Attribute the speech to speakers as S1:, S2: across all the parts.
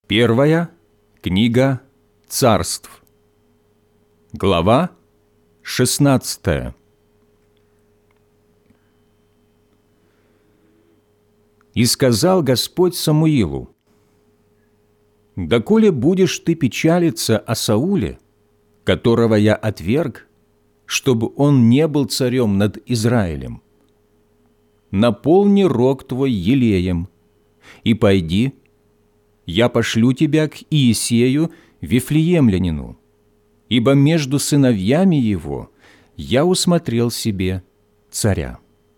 S1: Первая книга Царств, глава 16. «И сказал Господь Самуилу: доколе будешь ты печалиться о Сауле, которого я отверг, чтобы он не был царем над Израилем? Наполни рог твой елеем, и пойди, я пошлю тебя к Иисею Вифлеемлянину, ибо между сыновьями его я усмотрел себе царя».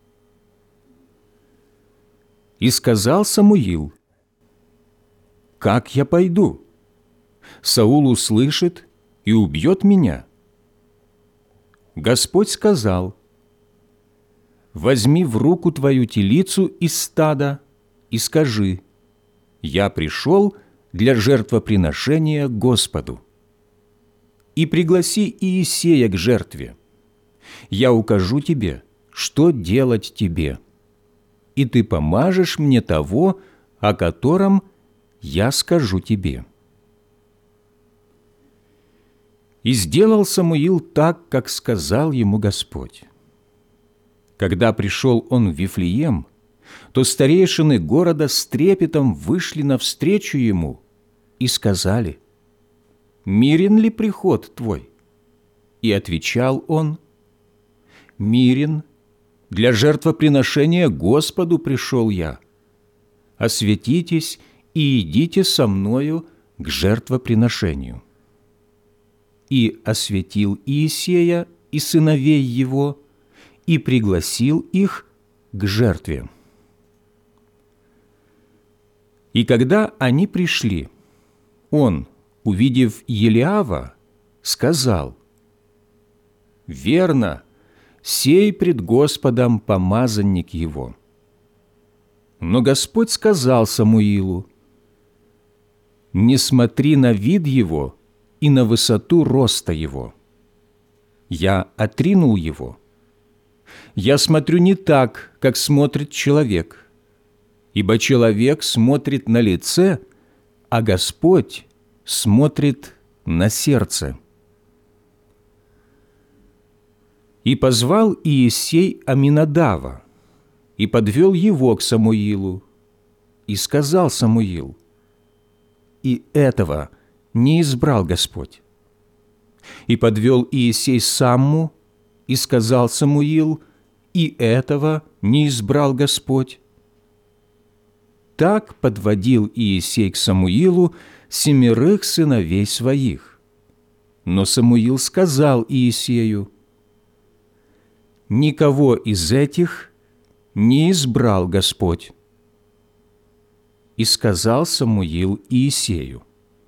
S1: И сказал Самуил: «Как я пойду? Саул услышит и убьет меня». Господь сказал: «Возьми в руку твою телицу из стада и скажи: я пришел для жертвоприношения Господу. И пригласи Иисея к жертве. Я укажу тебе, что делать тебе, и ты помажешь мне того, о котором я скажу тебе». И сделал Самуил так, как сказал ему Господь. Когда пришел он в Вифлеем, то старейшины города с трепетом вышли навстречу ему и сказали: «Мирен ли приход твой?» И отвечал он: «Мирен, для жертвоприношения Господу пришел я. Осветитесь и идите со мною к жертвоприношению». И осветил Иисея и сыновей его, и пригласил их к жертве. И когда они пришли, он, увидев Елиава, сказал: «Верно, сей пред Господом помазанник его». Но Господь сказал Самуилу: «Не смотри на вид его и на высоту роста его. Я отринул его. Я смотрю не так, как смотрит человек, ибо человек смотрит на лице, а Господь смотрит на сердце». И позвал Иисей Аминадава, и подвел его к Самуилу, и сказал Самуил: «И этого не избрал Господь». И подвел Иисей Самму, и сказал Самуил: «И этого не избрал Господь». Так подводил Иисей к Самуилу 7 сыновей своих. Но Самуил сказал Иисею: «Никого из этих не избрал Господь». И сказал Самуил Иисею: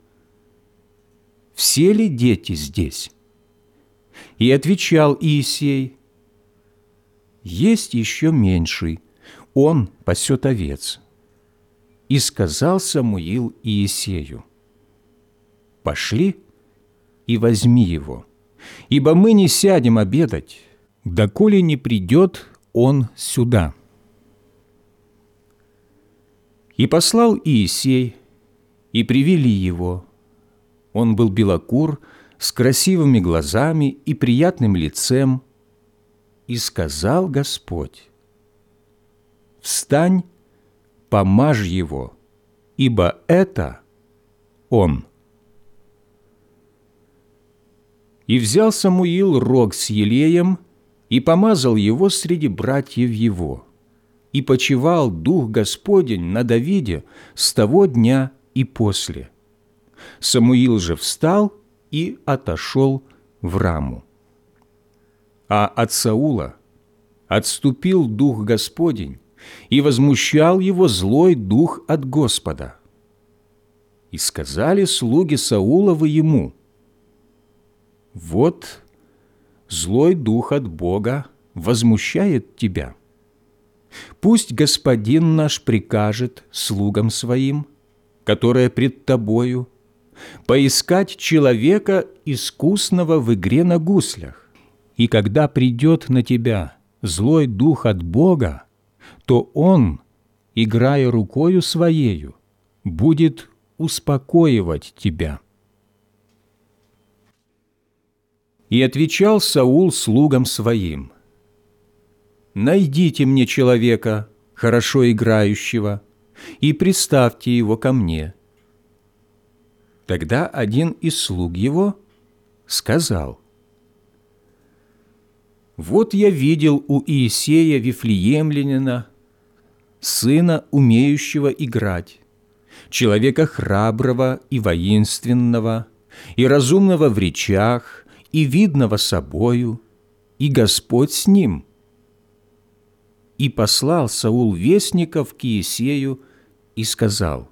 S1: «Все ли дети здесь?» И отвечал Иисей: «Есть еще меньший, он пасет овец». И сказал Самуил Иисею: «Пошли и возьми его, ибо мы не сядем обедать, доколе не придет он сюда». И послал Иисей, и привели его. Он был белокур, с красивыми глазами и приятным лицем. И сказал Господь: «Встань, помажь его, ибо это он». И взял Самуил рог с елеем и помазал его среди братьев его. И почивал Дух Господень на Давиде с того дня и после. Самуил же встал и отошел в Раму. А от Саула отступил Дух Господень, и возмущал его злой дух от Господа. И сказали слуги Сауловы ему: «Вот злой дух от Бога возмущает тебя. Пусть Господин наш прикажет слугам своим, которые пред тобою, поискать человека, искусного в игре на гуслях, и когда придет на тебя злой дух от Бога, то он, играя рукою своею, будет успокоивать тебя». И отвечал Саул слугам своим: «Найдите мне человека, хорошо играющего, и приставьте его ко мне». Тогда один из слуг его сказал: «Вот я видел у Иисея Вифлеемлянина, сына, умеющего играть, человека храброго и воинственного, и разумного в речах, и видного собою, и Господь с ним». И послал Саул вестников к Иисею и сказал: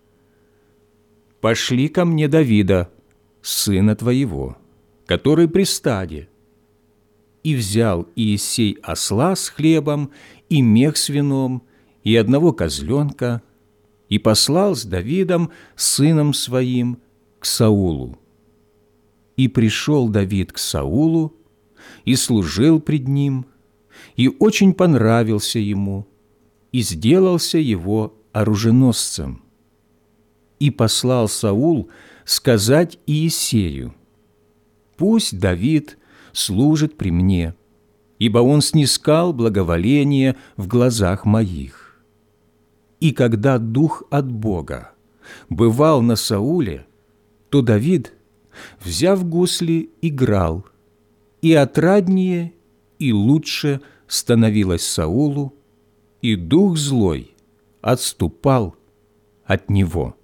S1: «Пошли ко мне Давида, сына твоего, который при стаде». И взял Иисей осла с хлебом и мех с вином и одного козленка, и послал с Давидом, сыном своим, к Саулу. И пришел Давид к Саулу, и служил пред ним, и очень понравился ему, и сделался его оруженосцем. И послал Саул сказать Иисею: «Пусть Давид служит при мне, ибо он снискал благоволение в глазах моих». И когда дух от Бога бывал на Сауле, то Давид, взяв гусли, играл, и отраднее и лучше становилось Саулу, и дух злой отступал от него.